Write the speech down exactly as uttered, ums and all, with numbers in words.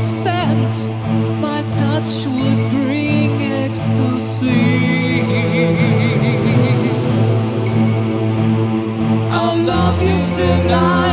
scent, my touch would bring ecstasy. I'll love you tonight.